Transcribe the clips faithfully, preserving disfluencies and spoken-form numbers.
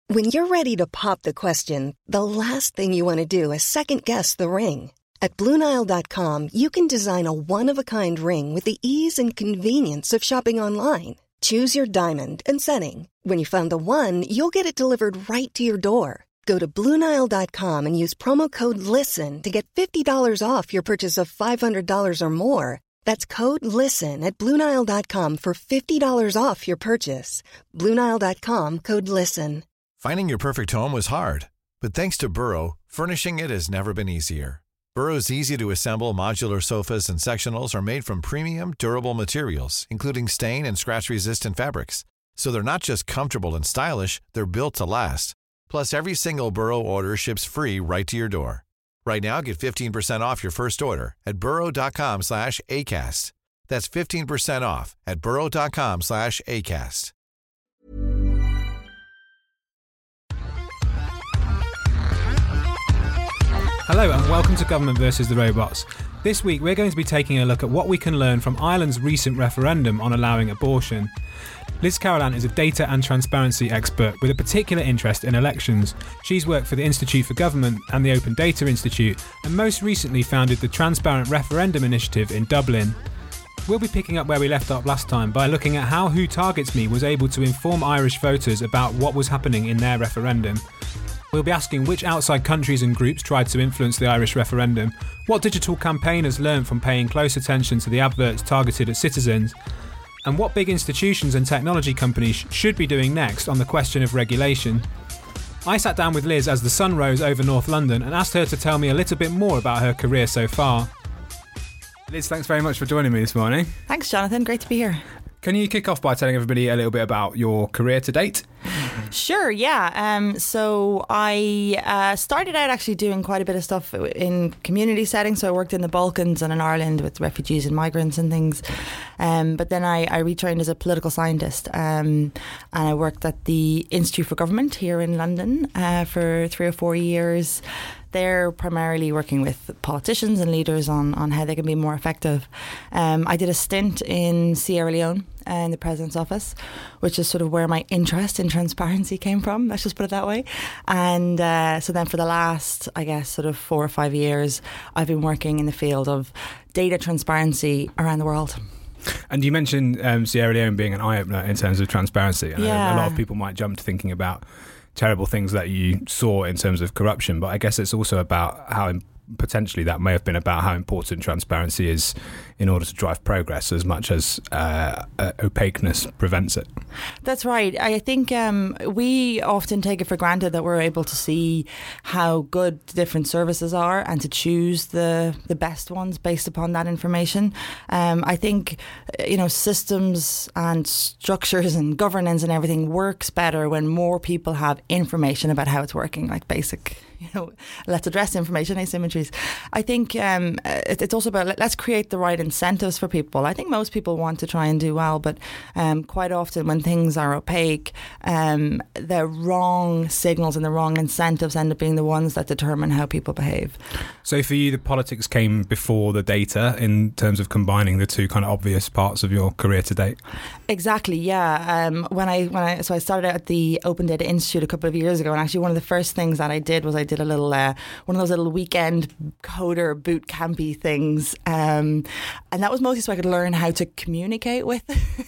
When you're ready to pop the question, the last thing you want to do is second-guess the ring. At Blue Nile dot com, you can design a one-of-a-kind ring with the ease and convenience of shopping online. Choose your diamond and setting. When you find the one, you'll get it delivered right to your door. Go to Blue Nile dot com and use promo code LISTEN to get fifty dollars off your purchase of five hundred dollars or more. That's code LISTEN at Blue Nile dot com for fifty dollars off your purchase. Blue Nile dot com, code LISTEN. Finding your perfect home was hard, but thanks to Burrow, furnishing it has never been easier. Burrow's easy-to-assemble modular sofas and sectionals are made from premium, durable materials, including stain and scratch-resistant fabrics. So they're not just comfortable and stylish, they're built to last. Plus, every single Burrow order ships free right to your door. Right now, get fifteen percent off your first order at burrow dot com slash ACAST. That's fifteen percent off at burrow dot com slash ACAST. Hello and welcome to Government versus the Robots. This week we're going to be taking a look at what we can learn from Ireland's recent referendum on allowing abortion. Liz Carolan is a data and transparency expert with a particular interest in elections. She's worked for the Institute for Government and the Open Data Institute, and most recently founded the Transparent Referendum Initiative in Dublin. We'll be picking up where we left off last time by looking at how Who Targets Me was able to inform Irish voters about what was happening in their referendum. We'll be asking which outside countries and groups tried to influence the Irish referendum, what digital campaigners learned from paying close attention to the adverts targeted at citizens, and what big institutions and technology companies should be doing next on the question of regulation. I sat down with Liz as the sun rose over North London and asked her to tell me a little bit more about her career so far. Liz, thanks very much for joining me this morning. Thanks, Jonathan. Great to be here. Can you kick off by telling everybody a little bit about your career to date? Sure, yeah. Um, so I uh, started out actually doing quite a bit of stuff in community settings. So I worked in the Balkans and in Ireland with refugees and migrants and things. Um, but then I, I retrained as a political scientist, um, and I worked at the Institute for Government here in London uh, for three or four years. They're primarily working with politicians and leaders on, on how they can be more effective. Um, I did a stint in Sierra Leone uh, in the President's office, which is sort of where my interest in transparency came from, let's just put it that way. And uh, so then for the last, I guess, sort of four or five years, I've been working in the field of data transparency around the world. And you mentioned um, Sierra Leone being an eye-opener in terms of transparency. And yeah. a lot of people might jump to thinking about terrible things that you saw in terms of corruption, but I guess it's also about how potentially that may have been about how important transparency is in order to drive progress as much as uh, uh, opaqueness prevents it. That's right. I think um, we often take it for granted that we're able to see how good different services are and to choose the, the best ones based upon that information. Um, I think, you know, systems and structures and governance and everything works better when more people have information about how it's working, like basic, you know, let's address information asymmetries. I think um, it, it's also about let's create the right incentives for people. I think most people want to try and do well, but um, quite often when things are opaque, um, the wrong signals and the wrong incentives end up being the ones that determine how people behave. So for you, the politics came before the data in terms of combining the two kind of obvious parts of your career to date? Exactly, yeah. Um, when I when I so I started out at the Open Data Institute a couple of years ago, and actually one of the first things that I did was I did a little uh, one of those little weekend coder boot campy things, um, and that was mostly so I could learn how to communicate with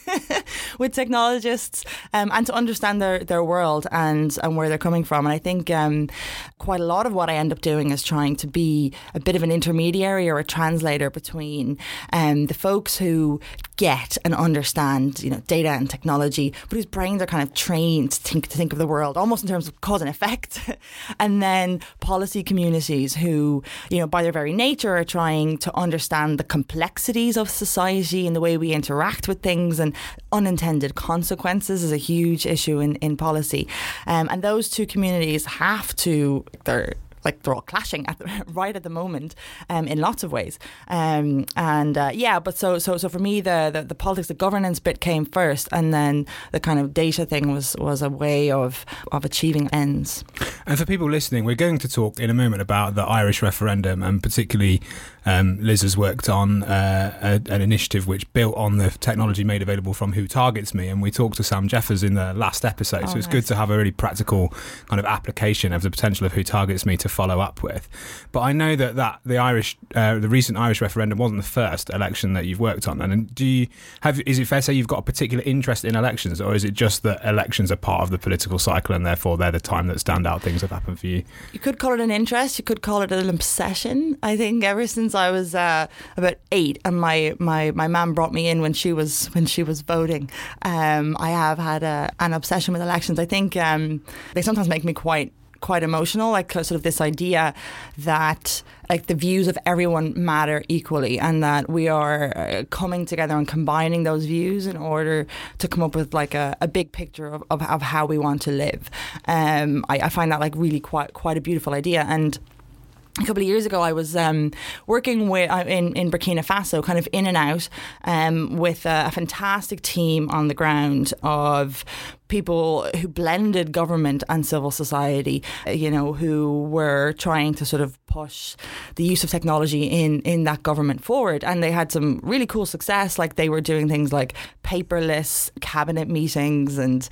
with technologists um, and to understand their, their world and and where they're coming from. And I think um, quite a lot of what I end up doing is trying to be a bit of an intermediary or a translator between um, the folks who get and understand, you know, data and technology, but whose brains are kind of trained to think to think of the world almost in terms of cause and effect, and then policy communities who, you know, by their very nature are trying to understand the complexities of society and the way we interact with things, and unintended consequences is a huge issue in, in policy. Um, and those two communities have to, they're like they're all clashing at the, right at the moment um, in lots of ways. Um, and uh, yeah, but so so so for me, the, the the politics, the governance bit came first, and then the kind of data thing was was a way of of achieving ends. And for people listening, we're going to talk in a moment about the Irish referendum and particularly um, Liz has worked on uh, a, an initiative which built on the technology made available from Who Targets Me, and we talked to Sam Jeffers in the last episode, oh, so it's nice. Good to have a really practical kind of application of the potential of Who Targets Me to follow up with. But I know that, that the Irish, uh, the recent Irish referendum wasn't the first election that you've worked on, and do you have, is it fair to say you've got a particular interest in elections, or is it just that elections are part of the political cycle and therefore they're the time that standout things have happened for you? You could call it an interest, you could call it an obsession. I think ever since I was uh, about eight and my, my, my mum brought me in when she was when she was voting, um, I have had a, an obsession with elections. I think um, they sometimes make me quite quite emotional, like sort of this idea that like the views of everyone matter equally, and that we are uh, coming together and combining those views in order to come up with like a, a big picture of, of, of how we want to live. Um, I, I find that like really quite quite a beautiful idea. And a couple of years ago, I was um, working with uh, in, in Burkina Faso, kind of in and out, um, with a, a fantastic team on the ground of people who blended government and civil society, you know, who were trying to sort of push the use of technology in, in that government forward. And they had some really cool success, like they were doing things like paperless cabinet meetings, and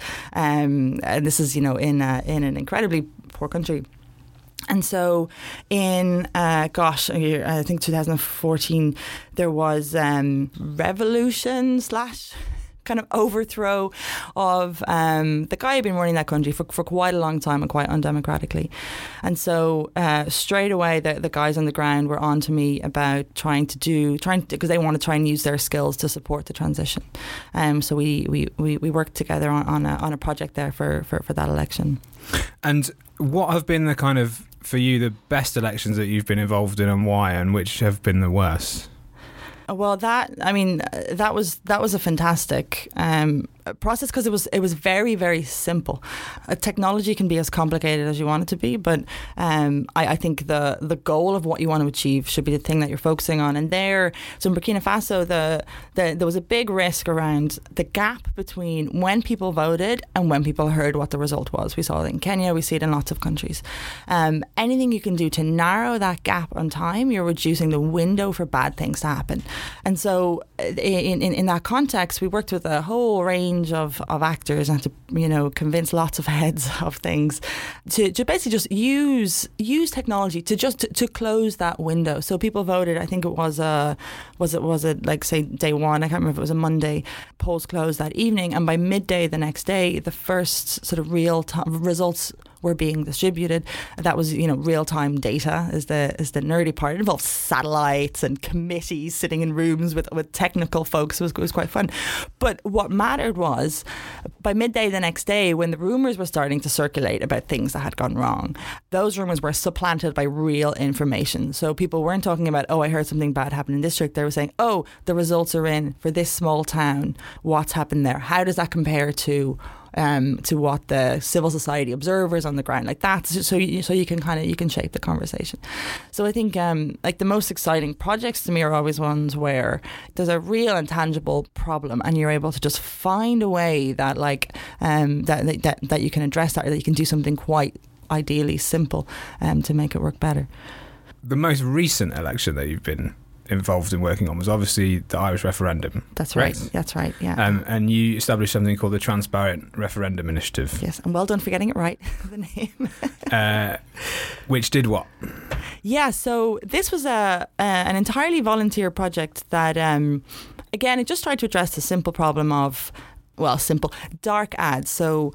um, and this is, you know, in a, in an incredibly poor country. And so in, uh, gosh, I think two thousand fourteen, there was um, revolution slash kind of overthrow of um, the guy who had been running that country for, for quite a long time and quite undemocratically. And so uh, straight away, the, the guys on the ground were on to me about trying to do, trying to, because they want to try and use their skills to support the transition. Um, so we, we, we, we worked together on, on, a, on a project there for, for, for that election. And what have been the kind of, for you, the best elections that you've been involved in, and why, and which have been the worst? Well, that I mean, that was that was a fantastic um, process, because it was it was very very simple. Uh, technology can be as complicated as you want it to be, but um, I, I think the the goal of what you want to achieve should be the thing that you're focusing on. And there, so in Burkina Faso, the, the there was a big risk around the gap between when people voted and when people heard what the result was. We saw it in Kenya, we see it in lots of countries. Um, anything you can do to narrow that gap on time, you're reducing the window for bad things to happen. And so in, in, in that context, we worked with a whole range of, of actors and to, you know, convince lots of heads of things to, to basically just use use technology to just to, to close that window. So people voted, I think it was a, was it was it like say day one, I can't remember if it was a Monday, polls closed that evening, and by midday the next day, the first sort of real time results were being distributed. That was, you know, real-time data is the is the nerdy part. It involved satellites and committees sitting in rooms with, with technical folks. It was, it was quite fun. But what mattered was, by midday the next day, when the rumours were starting to circulate about things that had gone wrong, those rumours were supplanted by real information. So people weren't talking about, oh, I heard something bad happen in this district. They were saying, oh, the results are in for this small town. What's happened there? How does that compare to Um, to what the civil society observers on the ground, like that, so you, so you can kind of you can shape the conversation. So I think um, like the most exciting projects to me are always ones where there's a real and tangible problem, and you're able to just find a way that like um, that, that that you can address that, or that you can do something quite ideally simple um, to make it work better. The most recent election that you've been involved in working on was obviously the Irish referendum. That's right. right. That's right. Yeah. Um, and you established something called the Transparent Referendum Initiative. Yes, and well done for getting it right. The name. uh, which did what? Yeah. So this was a, a an entirely volunteer project that, um, again, it just tried to address the simple problem of, well, simple dark ads. So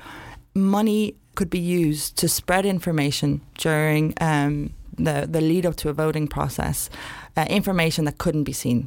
money could be used to spread information during um, the the lead up to a voting process. Uh, information that couldn't be seen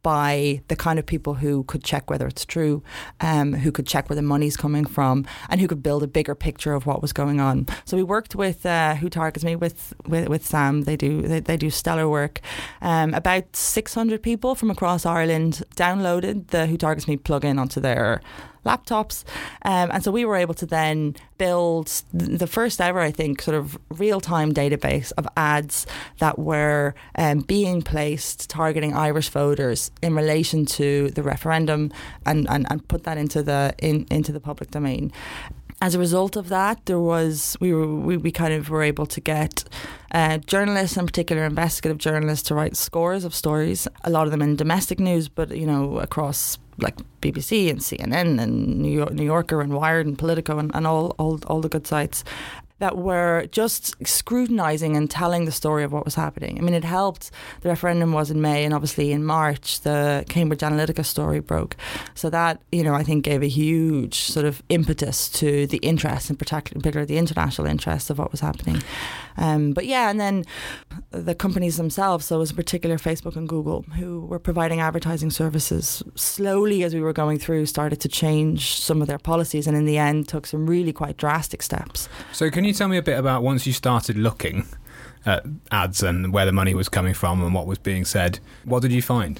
by the kind of people who could check whether it's true, um, who could check where the money's coming from, and who could build a bigger picture of what was going on. So we worked with uh, Who Targets Me, with, with with Sam. They do they, they do stellar work. Um, about six hundred people from across Ireland downloaded the Who Targets Me plugin onto their laptops, um, and so we were able to then build the first ever, I think, sort of real-time database of ads that were um, being placed targeting Irish voters in relation to the referendum, and, and, and put that into the in, into the public domain. as a result of that, there was we were we, we kind of were able to get uh, journalists, in particular investigative journalists, to write scores of stories. A lot of them in domestic news, but you know across like B B C and C N N and New, York, New Yorker and Wired and Politico and, and all, all all the good sites that were just scrutinising and telling the story of what was happening. I mean, it helped. The referendum was in May, and obviously in March, the Cambridge Analytica story broke. So that, you know, I think gave a huge sort of impetus to the interest, in particular the international interest of what was happening. Um, but yeah, and then the companies themselves, so it was in particular Facebook and Google, who were providing advertising services, slowly as we were going through, started to change some of their policies, and in the end took some really quite drastic steps. So can you tell me a bit about, once you started looking at ads and where the money was coming from and what was being said, what did you find?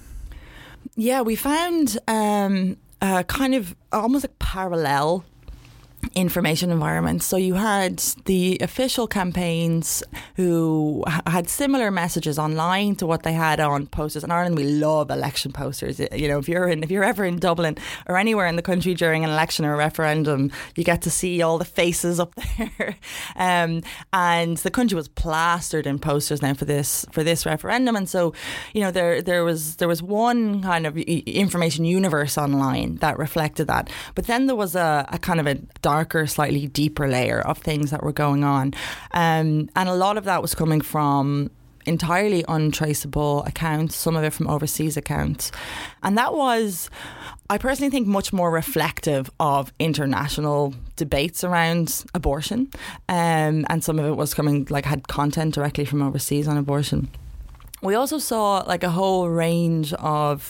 Yeah, we found um, a kind of almost like parallel information environments. So you had the official campaigns who had similar messages online to what they had on posters. In Ireland, we love election posters. You know, if you're in, if you're ever in Dublin or anywhere in the country during an election or a referendum, you get to see all the faces up there. um, and the country was plastered in posters now for this for this referendum. And so, you know, there there was there was one kind of information universe online that reflected that. But then there was a, a kind of a darker, slightly deeper layer of things that were going on. Um, and a lot of that was coming from entirely untraceable accounts, some of it from overseas accounts. And that was, I personally think, much more reflective of international debates around abortion. Um, and some of it was coming, like, had content directly from overseas on abortion. We also saw like a whole range of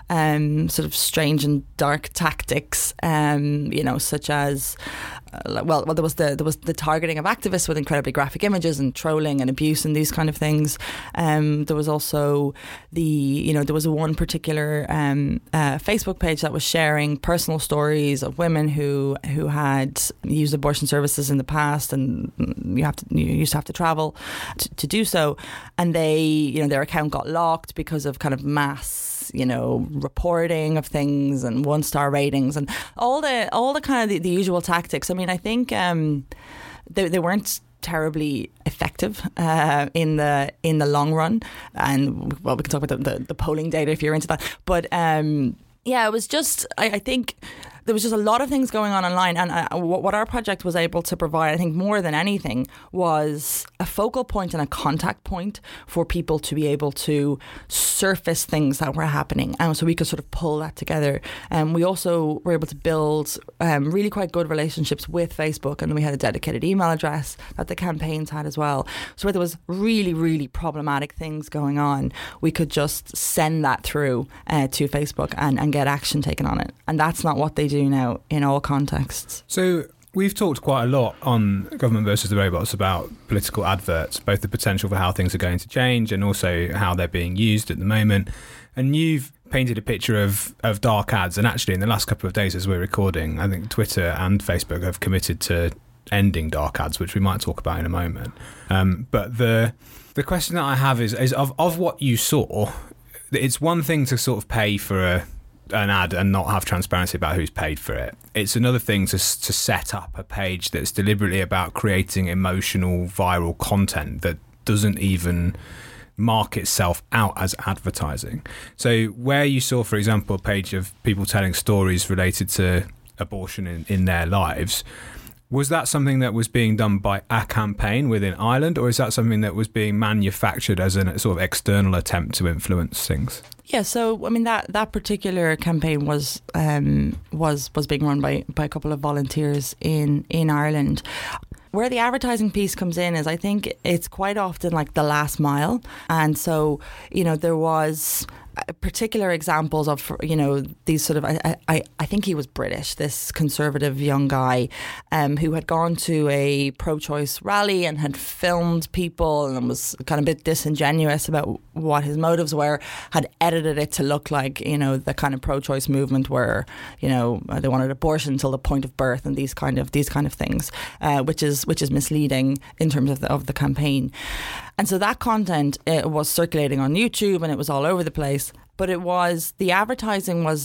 um, sort of strange and dark tactics, um, you know, such as uh, well, well, there was the there was the targeting of activists with incredibly graphic images and trolling and abuse and these kind of things. Um, there was also the you know there was one particular um, uh, Facebook page that was sharing personal stories of women who who had used abortion services in the past, and you have to you used to have to travel to, to do so, and they you know their account got locked because of kind of mass, you know, reporting of things and one star ratings and all the all the kind of the, the usual tactics. I mean, I think um, they they weren't terribly effective uh, in the in the long run. And well, we can talk about the, the, the polling data if you're into that. But um, yeah, it was just I, I think. There was just a lot of things going on online, and uh, what our project was able to provide, I think more than anything, was a focal point and a contact point for people to be able to surface things that were happening, and so we could sort of pull that together. And um, we also were able to build um, really quite good relationships with Facebook, and we had a dedicated email address that the campaigns had as well. So where there was really, really problematic things going on, we could just send that through uh, to Facebook and, and get action taken on it. And that's not what they do do now in all contexts. So we've talked quite a lot on Government versus the Robots about political adverts, both the potential for how things are going to change and also how they're being used at the moment. And you've painted a picture of, of dark ads. And actually in the last couple of days as we're recording, I think Twitter and Facebook have committed to ending dark ads, which we might talk about in a moment. Um, but the the question that I have is, is of, of what you saw, it's one thing to sort of pay for a an ad and not have transparency about who's paid for it. It's another thing to to set up a page that's deliberately about creating emotional viral content that doesn't even mark itself out as advertising. So where you saw, for example, a page of people telling stories related to abortion in, in their lives, was that something that was being done by a campaign within Ireland, or is that something that was being manufactured as a sort of external attempt to influence things? Yeah, so I mean that, that particular campaign was um, was was being run by, by a couple of volunteers in, in Ireland. Where the advertising piece comes in is I think it's quite often like the last mile, and so you know there was particular examples of, you know, these sort of, I, I, I think he was British, this conservative young guy um, who had gone to a pro-choice rally and had filmed people and was kind of a bit disingenuous about what his motives were, had edited it to look like, you know, the kind of pro-choice movement where, you know, they wanted abortion till the point of birth and these kind of these kind of things, uh, which is which is misleading in terms of the, of the campaign. And so that content it was circulating on YouTube and it was all over the place. But it was, the advertising was like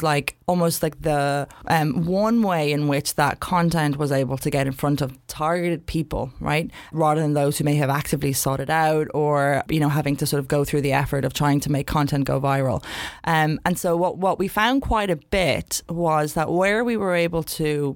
almost like the um, one way in which that content was able to get in front of targeted people, right, rather than those who may have actively sought it out or, you know, having to sort of go through the effort of trying to make content go viral. Um, and so what, what we found quite a bit was that where we were able to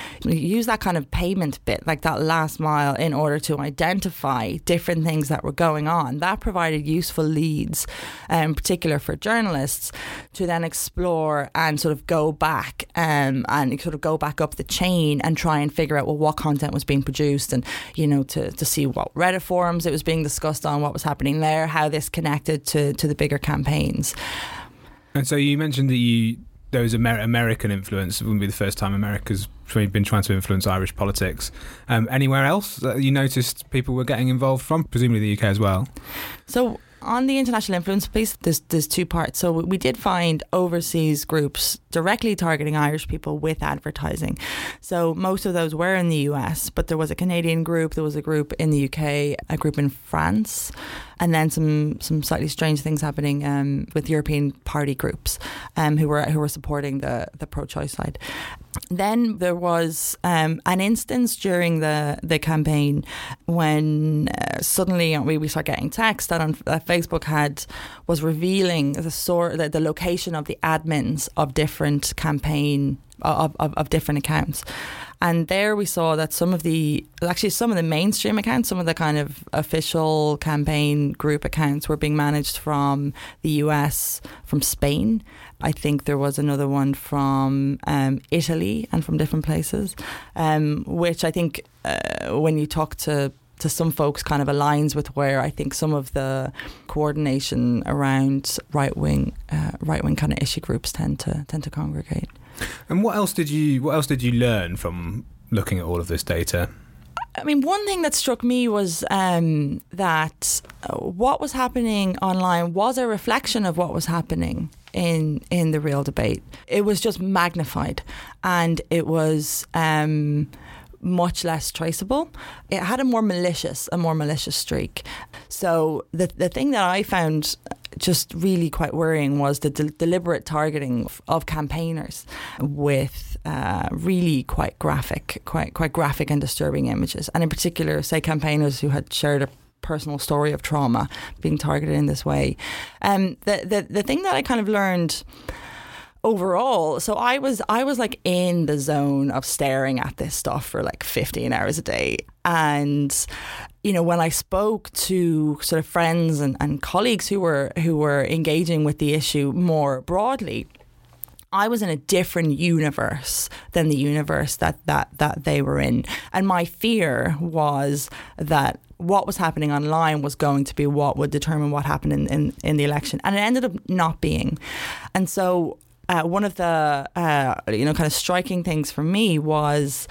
use that kind of payment bit, like that last mile, in order to identify different things that were going on, that provided useful leads, um, in particular for journalists, to then explore and sort of go back um, and sort of go back up the chain and try and figure out, well, what content was being produced, and, you know, to, to see what Reddit forums it was being discussed on, what was happening there, how this connected to, to the bigger campaigns. And so you mentioned that you there was Amer- American influence. It wouldn't be the first time America's been trying to influence Irish politics. Um, anywhere else that you noticed people were getting involved from? Presumably the U K as well. So on the international influence piece, there's, there's two parts. So we did find overseas groups directly targeting Irish people with advertising. So most of those were in the U S, but there was a Canadian group, there was a group in the U K, a group in France, and then some some slightly strange things happening um, with European party groups um, who were who were supporting the the pro-choice side. Then there was um, an instance during the, the campaign when uh, suddenly we, we started getting text that, on, that Facebook had was revealing the sort the, the location of the admins of different campaign of, of, of different accounts. And there we saw that some of the, actually some of the mainstream accounts, some of the kind of official campaign group accounts were being managed from the U S, from Spain. I think there was another one from um, Italy and from different places, um, which I think uh, when you talk to to some folks kind of aligns with where I think some of the coordination around right-wing uh, right-wing kind of issue groups tend to tend to congregate. And what else did you what else did you learn from looking at all of this data? I mean, one thing that struck me was um, that what was happening online was a reflection of what was happening in in the real debate. It was just magnified, and it was um, much less traceable. It had a more malicious, a more malicious streak. So the the thing that I found just really quite worrying was the de- deliberate targeting of, of campaigners with uh, really quite graphic, quite quite graphic and disturbing images, and in particular, say, campaigners who had shared a personal story of trauma being targeted in this way. Um, the the the thing that I kind of learned overall, so I was I was like in the zone of staring at this stuff for like fifteen hours a day. And, you know, when I spoke to sort of friends and, and colleagues who were who were engaging with the issue more broadly, I was in a different universe than the universe that, that, that they were in. And my fear was that what was happening online was going to be what would determine what happened in, in, in the election. And it ended up not being. And so Uh, one of the, uh, you know, kind of striking things for me was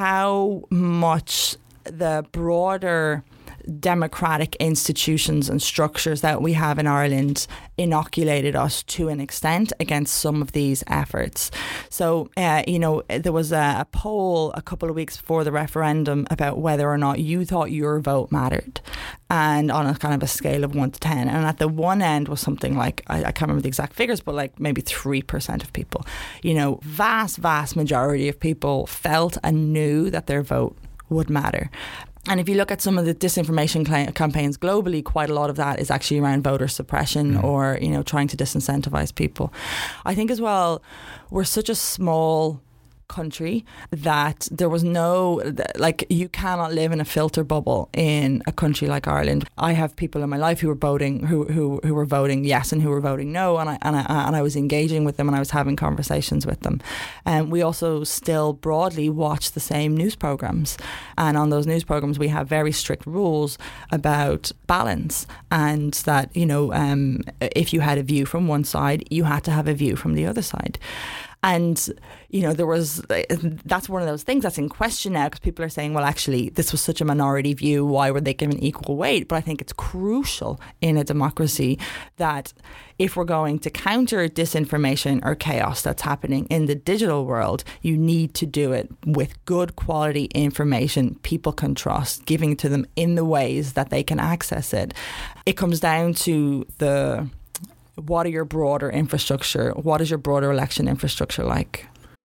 how much the broader democratic institutions and structures that we have in Ireland inoculated us to an extent against some of these efforts. So, uh, you know, there was a, a poll a couple of weeks before the referendum about whether or not you thought your vote mattered, and on a kind of a scale of one to ten. And at the one end was something like, I, I can't remember the exact figures, but like maybe three percent of people. You know, vast, vast majority of people felt and knew that their vote would matter. And if you look at some of the disinformation cl- campaigns globally, quite a lot of that is actually around voter suppression mm. or, you know, trying to disincentivize people. I think as well, we're such a small country that there was no, like, you cannot live in a filter bubble in a country like Ireland. I have people in my life who were voting, who who, who were voting yes and who were voting no, and I, and I and I was engaging with them and I was having conversations with them. And we also still broadly watch the same news programs, and on those news programs we have very strict rules about balance, and that, you know, um, if you had a view from one side, you had to have a view from the other side. And, you know, there was, that's one of those things that's in question now, because people are saying, well, actually, this was such a minority view. Why were they given equal weight? But I think it's crucial in a democracy that if we're going to counter disinformation or chaos that's happening in the digital world, you need to do it with good quality information people can trust, giving to them in the ways that they can access it. It comes down to the what are your broader infrastructure? What is your broader election infrastructure like?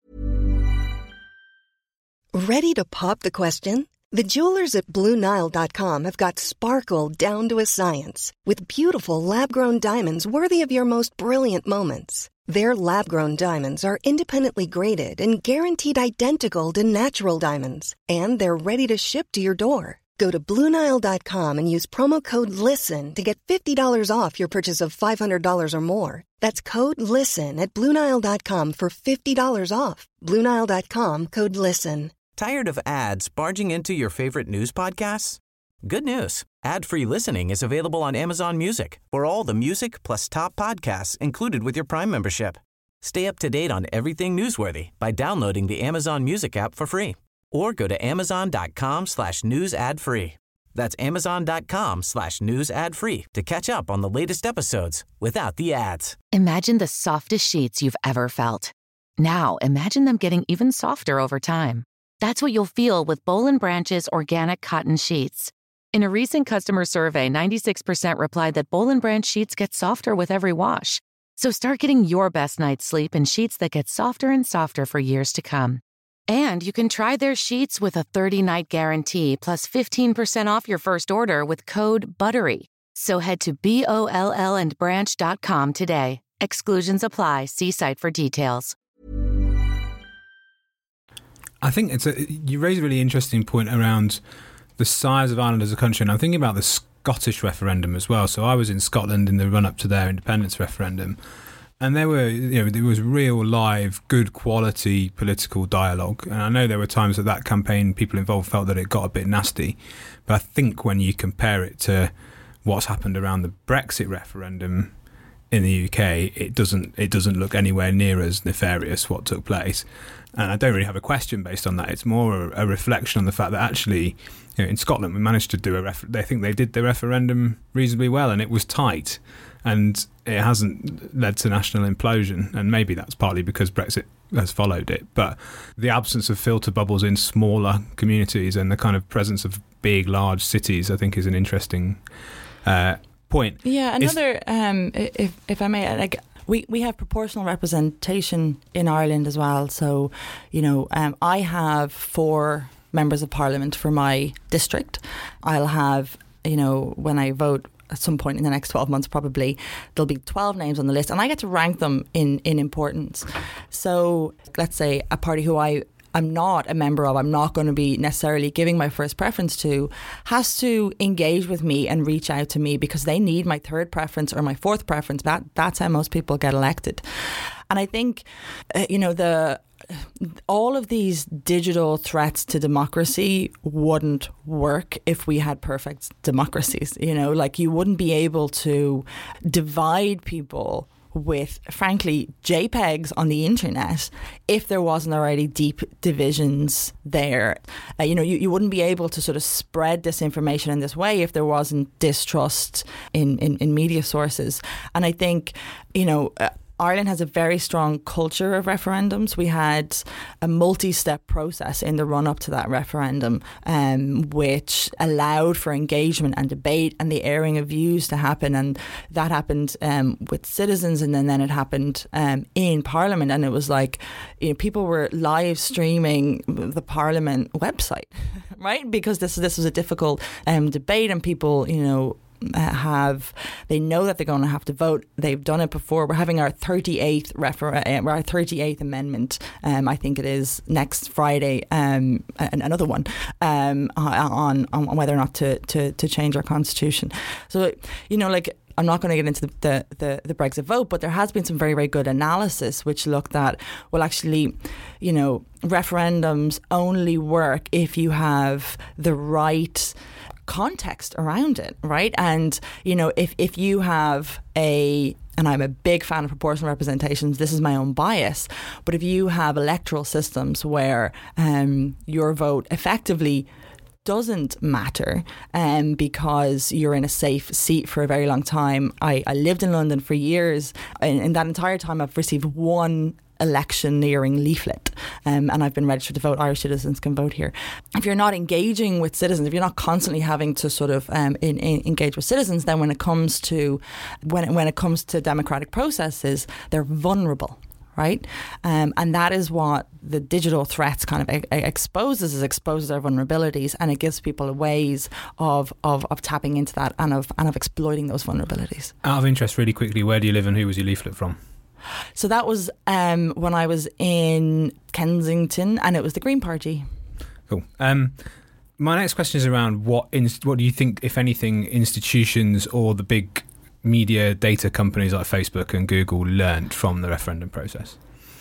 Ready to pop the question? The jewelers at Blue Nile dot com have got sparkle down to a science with beautiful lab-grown diamonds worthy of your most brilliant moments. Their lab-grown diamonds are independently graded and guaranteed identical to natural diamonds, and they're ready to ship to your door. Go to Blue Nile dot com and use promo code LISTEN to get fifty dollars off your purchase of five hundred dollars or more. That's code LISTEN at Blue Nile dot com for fifty dollars off. Blue Nile dot com, code LISTEN. Tired of ads barging into your favorite news podcasts? Good news. Ad-free listening is available on Amazon Music for all the music plus top podcasts included with your Prime membership. Stay up to date on everything newsworthy by downloading the Amazon Music app for free or go to amazon.com slash news ad free. That's amazon.com slash news ad free to catch up on the latest episodes without the ads. Imagine the softest sheets you've ever felt. Now imagine them getting even softer over time. That's what you'll feel with Boll and Branch's organic cotton sheets. In a recent customer survey, ninety-six percent replied that Boll and Branch sheets get softer with every wash. So start getting your best night's sleep in sheets that get softer and softer for years to come. And you can try their sheets with a thirty-night guarantee plus fifteen percent off your first order with code BUTTERY. So head to B O L L and branch dot com today. Exclusions apply. See site for details. I think it's a, you raise a really interesting point around the size of Ireland as a country, and I'm thinking about the Scottish referendum as well. So I was in Scotland in the run-up to their independence referendum, and there were, you know, there was real, live, good quality political dialogue. And I know there were times that that campaign, people involved felt that it got a bit nasty, but I think when you compare it to what's happened around the Brexit referendum in the U K, it doesn't it doesn't look anywhere near as nefarious what took place. And I don't really have a question based on that. It's more a, a reflection on the fact that actually, you know, in Scotland, we managed to do a refer- they think they did the referendum reasonably well, and it was tight, and it hasn't led to national implosion. And maybe that's partly because Brexit has followed it. But the absence of filter bubbles in smaller communities and the kind of presence of big, large cities, I think, is an interesting uh, point. Yeah, another, um, if if I may, like. We we have proportional representation in Ireland as well. So, you know, um, I have four members of parliament for my district. I'll have, you know, when I vote at some point in the next twelve months, probably, there'll be twelve names on the list, and I get to rank them in, in importance. So let's say a party who I I'm not a member of, I'm not going to be necessarily giving my first preference to, has to engage with me and reach out to me because they need my third preference or my fourth preference. That that's how most people get elected. And I think, uh, you know, the all of these digital threats to democracy wouldn't work if we had perfect democracies. You know, like you wouldn't be able to divide people with, frankly, JPEGs on the internet if there wasn't already deep divisions there. Uh, you know, you, you wouldn't be able to sort of spread disinformation in this way if there wasn't distrust in, in, in media sources. And I think, you know, uh, Ireland has a very strong culture of referendums. We had a multi-step process in the run-up to that referendum, um, which allowed for engagement and debate and the airing of views to happen. And that happened um, with citizens, and then, then it happened um, in Parliament. And it was like, you know, people were live streaming the Parliament website, right? Because this this was a difficult um, debate, and people, you know, have they know that they're going to have to vote. They've done it before. We're having our thirty-eighth refer- uh, our thirty-eighth amendment. Um, I think it is next Friday. Um, another one um, on on whether or not to, to to change our constitution. So, you know, like, I'm not going to get into the, the, the Brexit vote, but there has been some very, very good analysis which looked at, well, actually, you know, referendums only work if you have the right context around it, right? And, you know, if, if you have a, and I'm a big fan of proportional representations, this is my own bias, but if you have electoral systems where um, your vote effectively doesn't matter um, because you're in a safe seat for a very long time. I, I lived in London for years. In, in that entire time, I've received one electioneering leaflet. Um, and I've been registered to vote. Irish citizens can vote here. If you're not engaging with citizens, if you're not constantly having to sort of um, in, in, engage with citizens, then when it comes to when it, when it comes to democratic processes, they're vulnerable. Right, um, and that is what the digital threats kind of e- exposes, is exposes our vulnerabilities, and it gives people ways of, of of tapping into that and of and of exploiting those vulnerabilities. Out of interest, really quickly, where do you live and who was your leaflet from? So that was um, when I was in Kensington, and it was the Green Party. Cool. Um, my next question is around what inst- what do you think, if anything, institutions or the big media data companies like Facebook and Google learned from the referendum process?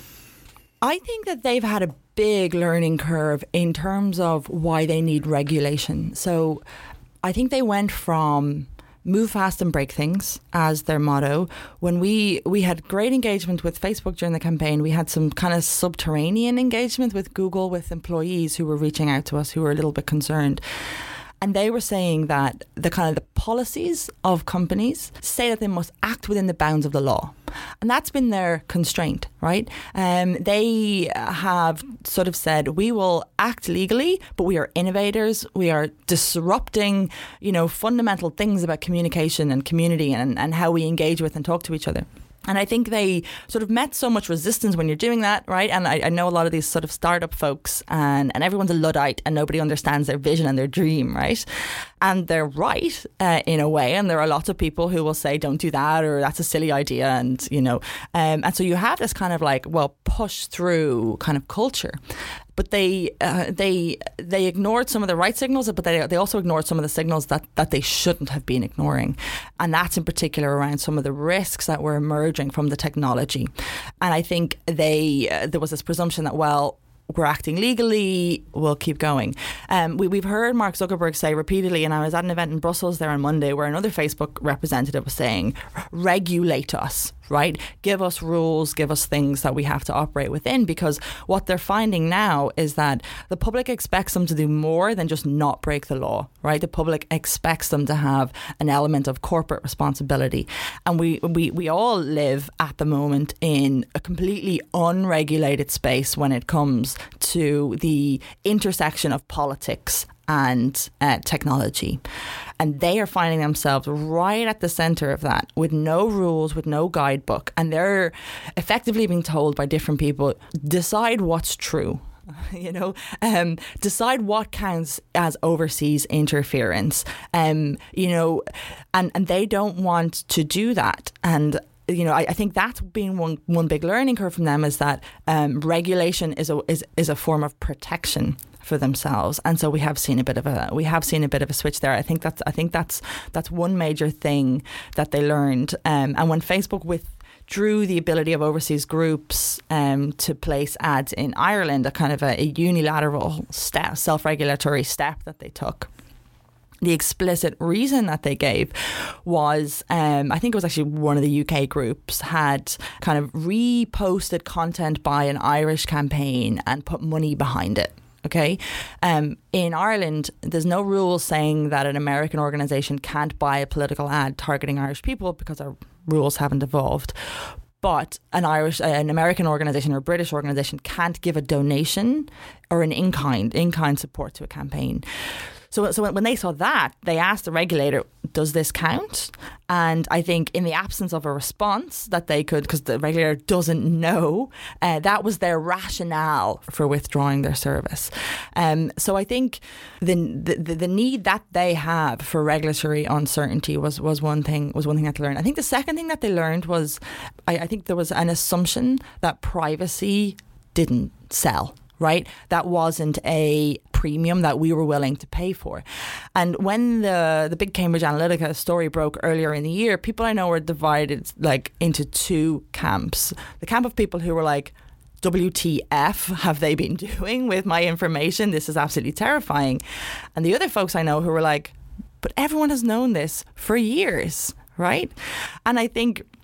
I think that they've had a big learning curve in terms of why they need regulation. So I think they went from move fast and break things as their motto. When we we had great engagement with Facebook during the campaign, we had some kind of subterranean engagement with Google, with employees who were reaching out to us who were a little bit concerned. And they were saying that the kind of the policies of companies say that they must act within the bounds of the law. And that's been their constraint, right? Um, they have sort of said, we will act legally, but we are innovators. We are disrupting, you know, fundamental things about communication and community and, and how we engage with and talk to each other. And I think they sort of met so much resistance when you're doing that, right? And I, I know a lot of these sort of startup folks, and, and everyone's a Luddite and nobody understands their vision and their dream, right? And they're right uh, in a way. And there are lots of people who will say, don't do that, or that's a silly idea. And, you know, um, and so you have this kind of like, well, push through kind of culture. But they uh, they they ignored some of the right signals, but they they also ignored some of the signals that, that they shouldn't have been ignoring. And that's in particular around some of the risks that were emerging from the technology. And I think they uh, there was this presumption that, well, we're acting legally, we'll keep going. Um, we, we've heard Mark Zuckerberg say repeatedly, and I was at an event in Brussels there on Monday where another Facebook representative was saying, regulate us, right? Give us rules, give us things that we have to operate within, because what they're finding now is that the public expects them to do more than just not break the law, right? The public expects them to have an element of corporate responsibility. And we, we, we all live at the moment in a completely unregulated space when it comes to the intersection of politics and uh, technology. And they are finding themselves right at the centre of that, with no rules, with no guidebook. And they're effectively being told by different people, decide what's true. You know, um, decide what counts as overseas interference. Um, you know, and, and they don't want to do that. And you know, I, I think that's been one one big learning curve from them, is that um, regulation is a is is a form of protection for themselves, and so we have seen a bit of a we have seen a bit of a switch there. I think that's I think that's that's one major thing that they learned. Um, and when Facebook withdrew the ability of overseas groups um, to place ads in Ireland, a kind of a, a unilateral step, self-regulatory step that they took. The explicit reason that they gave was, um, I think it was actually one of the U K groups had kind of reposted content by an Irish campaign and put money behind it. Okay. Um, in Ireland, there's no rule saying that an American organisation can't buy a political ad targeting Irish people, because our rules haven't evolved. But an Irish, an American organisation or a British organisation can't give a donation or an in-kind, in-kind support to a campaign. So, so when they saw that, they asked the regulator, does this count? And I think in the absence of a response that they could, because the regulator doesn't know, uh, that was their rationale for withdrawing their service. Um, so I think the, the the need that they have for regulatory uncertainty was, was one thing was one thing that they learned. I think the second thing that they learned was, I, I think there was an assumption that privacy didn't sell. Right? That wasn't a premium that we were willing to pay for. And when the the big Cambridge Analytica story broke earlier in the year, people I know were divided like into two camps. The camp of people who were like, W T F have they been doing with my information? This is absolutely terrifying. And the other folks I know who were like, but everyone has known this for years, right? And I think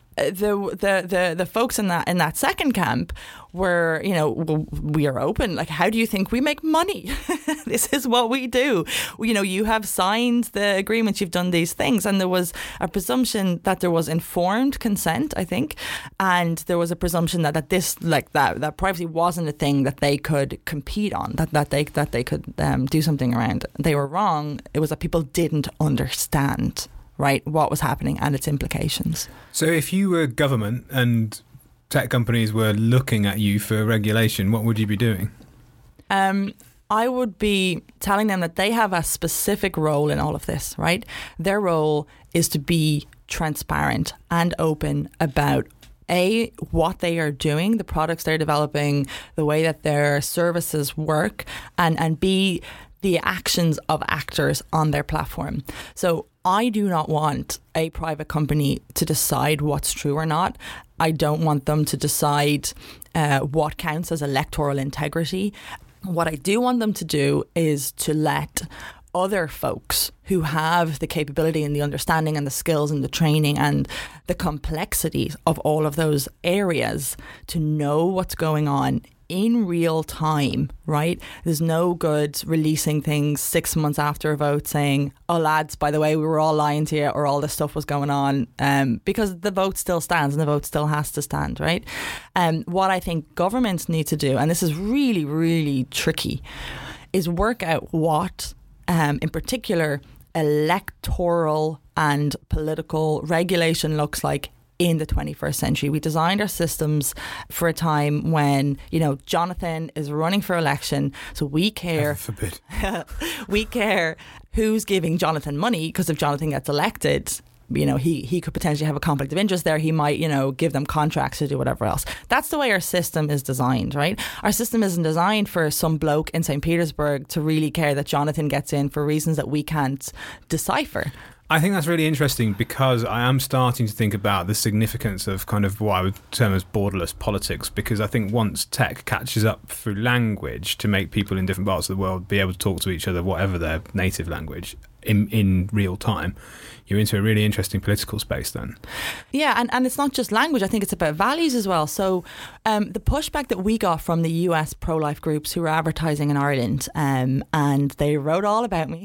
the the the the folks in that in that second camp were, you know, well, we are open. Like, how do you think we make money? This is what we do. You know, you have signed the agreements, you've done these things, and there was a presumption that there was informed consent, I think, and there was a presumption that, that this, like that, that privacy wasn't a thing that they could compete on, that that they that they could um, do something around. They were wrong. It was that people didn't understand, right, what was happening and its implications. So if you were government and tech companies were looking at you for regulation, what would you be doing? Um, I would be telling them that they have a specific role in all of this, right? Their role is to be transparent and open about A, what they are doing, the products they're developing, the way that their services work, and, and B, the actions of actors on their platform. So I do not want a private company to decide what's true or not. I don't want them to decide uh, what counts as electoral integrity. What I do want them to do is to let other folks who have the capability and the understanding and the skills and the training and the complexities of all of those areas to know what's going on in real time, right? There's no good releasing things six months after a vote saying, oh lads, by the way, we were all lying to you, or all this stuff was going on, um, because the vote still stands and the vote still has to stand, right? Um, what I think governments need to do, and this is really, really tricky, is work out what, um, in particular, electoral and political regulation looks like in the twenty-first century. We designed our systems for a time when, you know, Jonathan is running for election, so we care. Heaven forbid. We care who's giving Jonathan money, because if Jonathan gets elected, you know, he, he could potentially have a conflict of interest there. He might, you know, give them contracts to do whatever else. That's the way our system is designed, right? Our system isn't designed for some bloke in Saint Petersburg to really care that Jonathan gets in for reasons that we can't decipher. I think that's really interesting, because I am starting to think about the significance of kind of what I would term as borderless politics, because I think once tech catches up through language to make people in different parts of the world be able to talk to each other, whatever their native language, in, in real time, you're into a really interesting political space then. Yeah, and, and it's not just language. I think it's about values as well. So um, the pushback that we got from the U S pro-life groups who were advertising in Ireland, um, and they wrote all about me.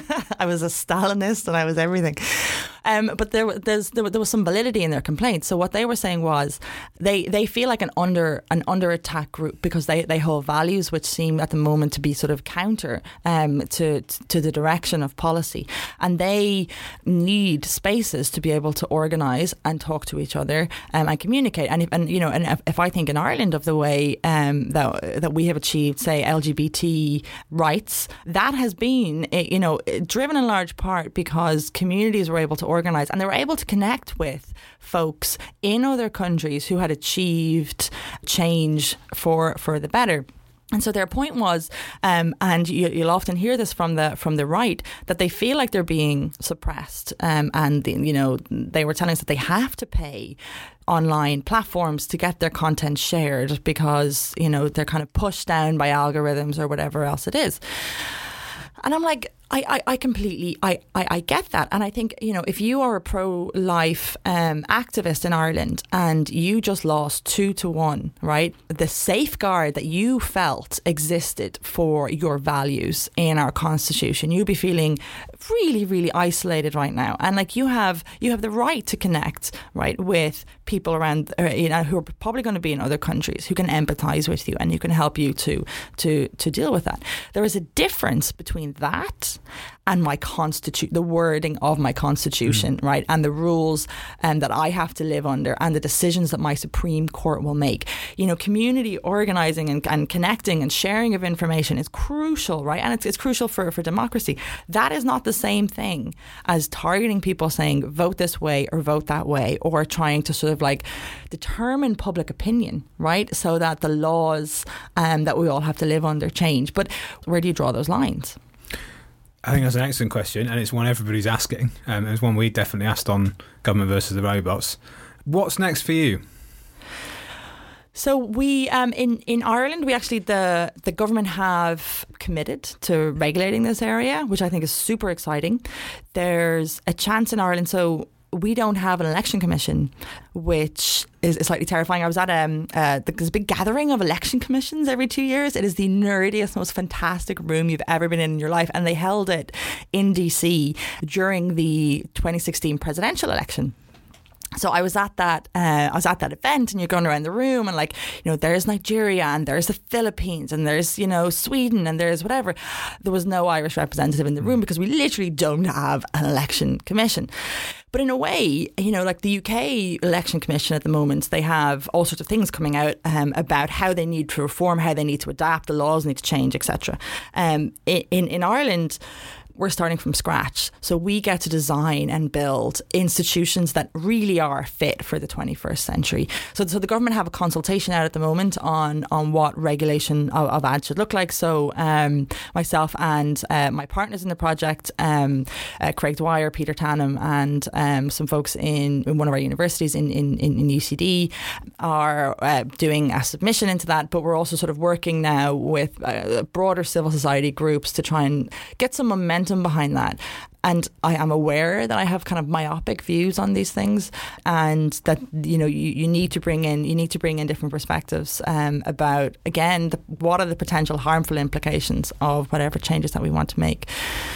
I was a Stalinist and I was everything. Um, but there, there's, there, there was some validity in their complaints. So what they were saying was they, they feel like an under an under attack group because they, they hold values which seem at the moment to be sort of counter um, to to the direction of policy, and they need spaces to be able to organise and talk to each other um, and communicate. And if, and you know, and if, if I think in Ireland of the way um, that that we have achieved, say, L G B T rights, that has been, you know, driven in large part because communities were able to organise and they were able to connect with folks in other countries who had achieved change for for the better. And so their point was, um, and you, you'll often hear this from the from the right, that they feel like they're being suppressed, um, and you know they were telling us that they have to pay online platforms to get their content shared because you know they're kind of pushed down by algorithms or whatever else it is. And I'm like, I, I, I completely, I, I, I get that. And I think, you know, if you are a pro-life um, activist in Ireland and you just lost two to one, right? The safeguard that you felt existed for your values in our constitution, you'd be feeling really, really isolated right now. And like you have, you have the right to connect, right, with people around, uh, you know, who are probably going to be in other countries who can empathise with you and who can help you to, to, to deal with that. There is a difference between that and my constitution, the wording of my constitution, mm. right, and the rules um, that I have to live under, and the decisions that my Supreme Court will make. You know, community organising and, and connecting and sharing of information is crucial, right, and it's, it's crucial for, for democracy. That is not the same thing as targeting people saying vote this way or vote that way, or trying to sort of like determine public opinion, right, so that the laws um, that we all have to live under change. But where do you draw those lines? I think that's an excellent question, and it's one everybody's asking. Um, it's one we definitely asked on Government versus the Robots. What's next for you? So we, um, in, in Ireland, we actually, the, the government have committed to regulating this area, which I think is super exciting. There's a chance in Ireland, so we don't have an election commission, which is, is slightly terrifying. I was at um, uh, there's a big gathering of election commissions every two years. It is the nerdiest, most fantastic room you've ever been in in your life. And they held it in D C during the twenty sixteen presidential election. So I was at that. Uh, I was at that event, and you're going around the room, and like, you know, there's Nigeria, and there's the Philippines, and there's, you know, Sweden, and there's whatever. There was no Irish representative in the room because we literally don't have an election commission. But in a way, you know, like the U K election commission at the moment, they have all sorts of things coming out um, about how they need to reform, how they need to adapt, the laws need to change, et cetera. Um, in in Ireland, we're starting from scratch. So we get to design and build institutions that really are fit for the twenty-first century. So, so the government have a consultation out at the moment on, on what regulation of, of ads should look like. So um, myself and uh, my partners in the project, um, uh, Craig Dwyer, Peter Tannum, and um, some folks in, in one of our universities in, in, in U C D are uh, doing a submission into that. But we're also sort of working now with uh, broader civil society groups to try and get some momentum behind that. And I am aware that I have kind of myopic views on these things, and that, you know, you, you need to bring in you need to bring in different perspectives um, about, again, the, what are the potential harmful implications of whatever changes that we want to make.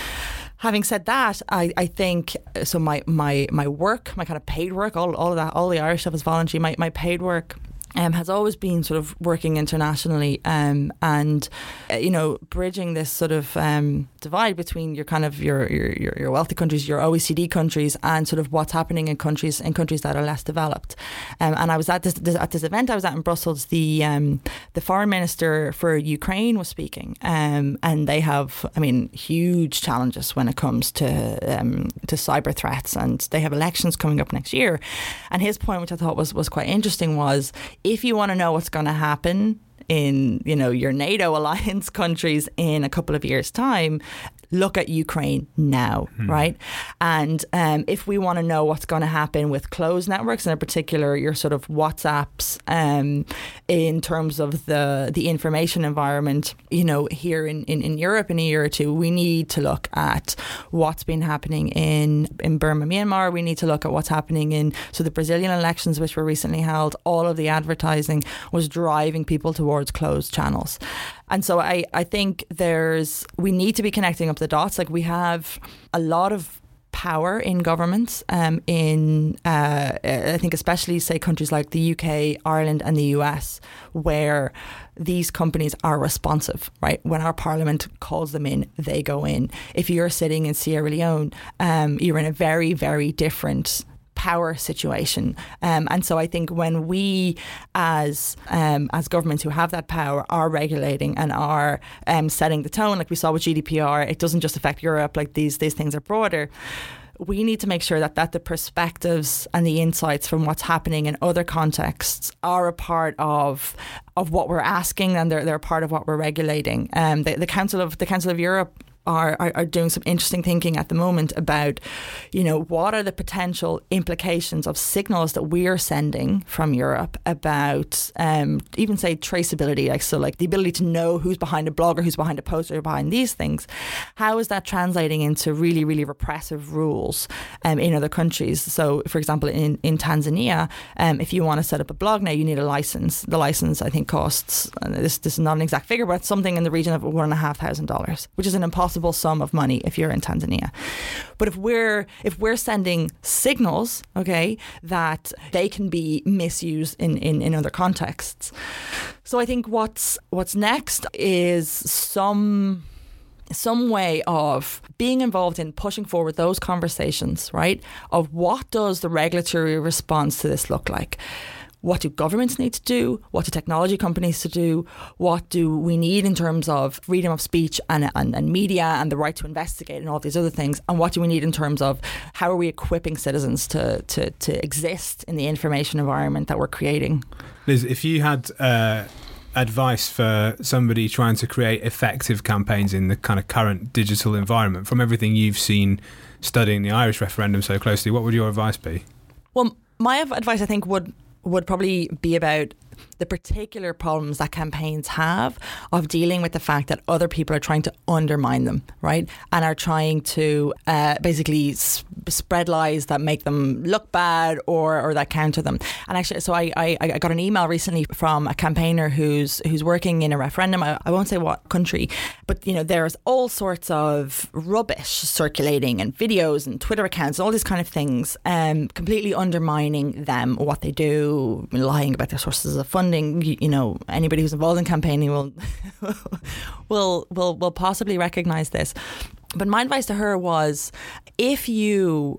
Having said that, I, I think so. My, my my work, my kind of paid work, all all of that, all the Irish stuff is voluntary. My my paid work Um, has always been sort of working internationally um, and, uh, you know, bridging this sort of um, divide between your kind of your, your your wealthy countries, your O E C D countries, and sort of what's happening in countries in countries that are less developed. Um, and I was at this, this at this event I was at in Brussels. The um, the foreign minister for Ukraine was speaking, um, and they have, I mean, huge challenges when it comes to um, to cyber threats, and they have elections coming up next year. And his point, which I thought was was quite interesting, was, if you want to know what's going to happen in, you know, your NATO alliance countries in a couple of years' time, look at Ukraine now, hmm. right? And um, if we want to know what's going to happen with closed networks, and in particular your sort of WhatsApps, um, in terms of the the information environment, you know, here in, in, in Europe in a year or two, we need to look at what's been happening in, in Burma, Myanmar. We need to look at what's happening in, so the Brazilian elections, which were recently held, all of the advertising was driving people towards closed channels. And so I, I think there's, we need to be connecting up the dots. Like, we have a lot of power in governments, um, in, uh, I think especially, say, countries like the U K, Ireland and the U S, where these companies are responsive, right? When our parliament calls them in, they go in. If you're sitting in Sierra Leone, um, you're in a very, very different power situation. Um, and so I think when we as um, as governments who have that power are regulating and are um, setting the tone, like we saw with G D P R, it doesn't just affect Europe, like these these things are broader. We need to make sure that, that the perspectives and the insights from what's happening in other contexts are a part of of what we're asking, and they're they're a part of what we're regulating. Um, the, the Council of the Council of Europe Are, are, are doing some interesting thinking at the moment about, you know, what are the potential implications of signals that we are sending from Europe about um, even, say, traceability, like so like the ability to know who's behind a blogger, who's behind a poster, who's behind these things. How is that translating into really, really repressive rules um, in other countries? So, for example, in, in Tanzania, um, if you want to set up a blog now, you need a license. The license, I think, costs, uh, this, this is not an exact figure, but it's something in the region of one and a half thousand dollars, which is an impossible sum of money if you're in Tanzania. But if we're if we're sending signals, okay, that they can be misused in, in, in other contexts. So I think what's what's next is some some way of being involved in pushing forward those conversations, right? Of what does the regulatory response to this look like? What do governments need to do? What do technology companies to do? What do we need in terms of freedom of speech and, and, and media and the right to investigate and all these other things? And what do we need in terms of how are we equipping citizens to, to, to exist in the information environment that we're creating? Liz, if you had uh, advice for somebody trying to create effective campaigns in the kind of current digital environment, from everything you've seen studying the Irish referendum so closely, what would your advice be? Well, my advice, I think, would... would probably be about the particular problems that campaigns have of dealing with the fact that other people are trying to undermine them, right? And are trying to uh, basically s- spread lies that make them look bad or or that counter them. And actually, so I, I, I got an email recently from a campaigner who's who's working in a referendum. I, I won't say what country, but you know, there's all sorts of rubbish circulating and videos and Twitter accounts, all these kind of things, um, completely undermining them, what they do, lying about their sources of funding. You, you know, anybody who's involved in campaigning will will will will possibly recognise this. But my advice to her was, if you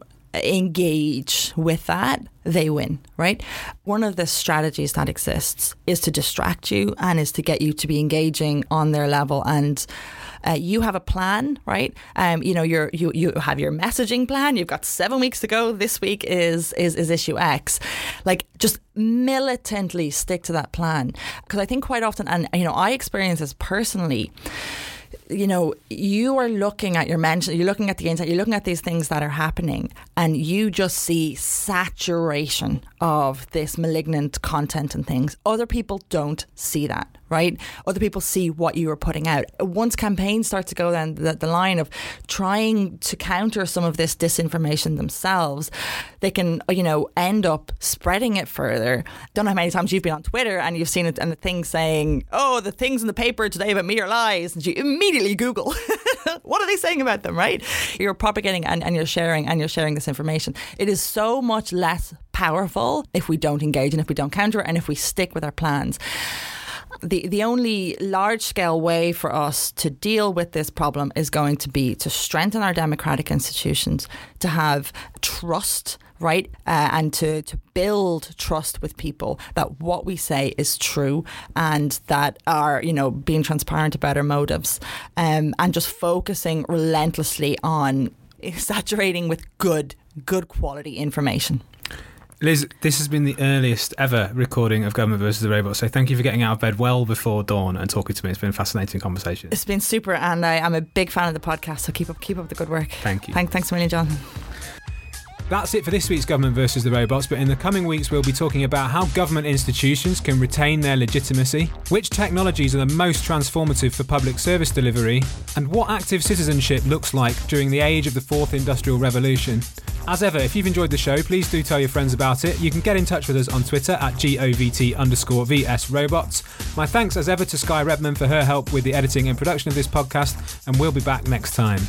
engage with that, they win, right? One of the strategies that exists is to distract you and is to get you to be engaging on their level. And uh, you have a plan, right? Um, you know, you're, you you have your messaging plan. You've got seven weeks to go. This week is is, is issue X. Like, just militantly stick to that plan. Because I think quite often, and you know, I experience this personally, you know, you are looking at your mention, you're looking at the internet, you're looking at these things that are happening, and you just see saturation of this malignant content and things. Other people don't see that, right? Other people see what you are putting out. Once campaigns start to go down the, the line of trying to counter some of this disinformation themselves, they can, you know, end up spreading it further. Don't know how many times you've been on Twitter and you've seen it and the thing saying, oh, the things in the paper today about me are lies. And you immediately Google, what are they saying about them, right? You're propagating and, and you're sharing and you're sharing this information. It is so much less powerful if we don't engage and if we don't counter it and if we stick with our plans. The the only large-scale way for us to deal with this problem is going to be to strengthen our democratic institutions, to have trust, right, uh, and to, to build trust with people that what we say is true and that are, you know, being transparent about our motives, um, and just focusing relentlessly on saturating with good, good quality information. Liz, this has been the earliest ever recording of Government versus the Robot, so thank you for getting out of bed well before dawn and talking to me. It's been a fascinating conversation. It's been super, and I, I'm a big fan of the podcast, so keep up keep up the good work. Thank you. Thank, thanks a million, John. That's it for this week's Government versus the Robots, but in the coming weeks we'll be talking about how government institutions can retain their legitimacy, which technologies are the most transformative for public service delivery, and what active citizenship looks like during the age of the fourth industrial revolution. As ever, if you've enjoyed the show, please do tell your friends about it. You can get in touch with us on Twitter at govt underscore vs robots. My thanks as ever to Sky Redman for her help with the editing and production of this podcast, and we'll be back next time.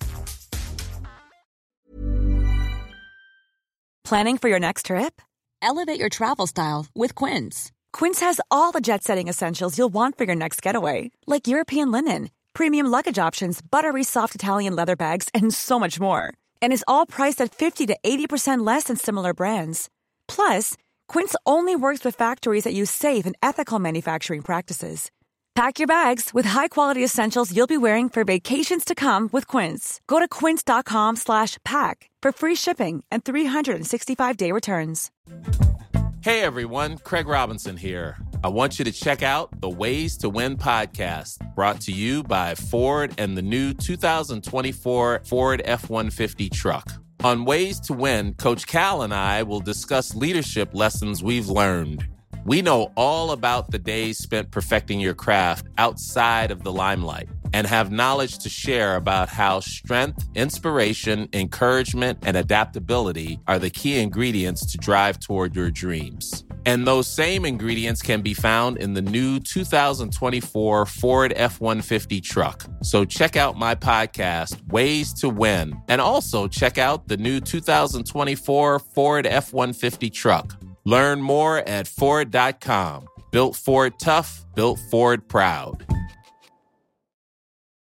Planning for your next trip? Elevate your travel style with Quince. Quince has all the jet-setting essentials you'll want for your next getaway, like European linen, premium luggage options, buttery soft Italian leather bags, and so much more. And is all priced at fifty to eighty percent less than similar brands. Plus, Quince only works with factories that use safe and ethical manufacturing practices. Pack your bags with high-quality essentials you'll be wearing for vacations to come with Quince. Go to quince.com slash pack for free shipping and three sixty-five day returns. Hey everyone, Craig Robinson here. I want you to check out the Ways to Win podcast, brought to you by Ford and the new two thousand twenty-four Ford F one fifty truck. On Ways to Win, Coach Cal and I will discuss leadership lessons we've learned. We know all about the days spent perfecting your craft outside of the limelight and have knowledge to share about how strength, inspiration, encouragement, and adaptability are the key ingredients to drive toward your dreams. And those same ingredients can be found in the new two thousand twenty-four Ford F one fifty truck. So check out my podcast, Ways to Win, and also check out the new two thousand twenty-four Ford F one fifty truck. Learn more at Ford dot com. Built Ford tough, built Ford proud.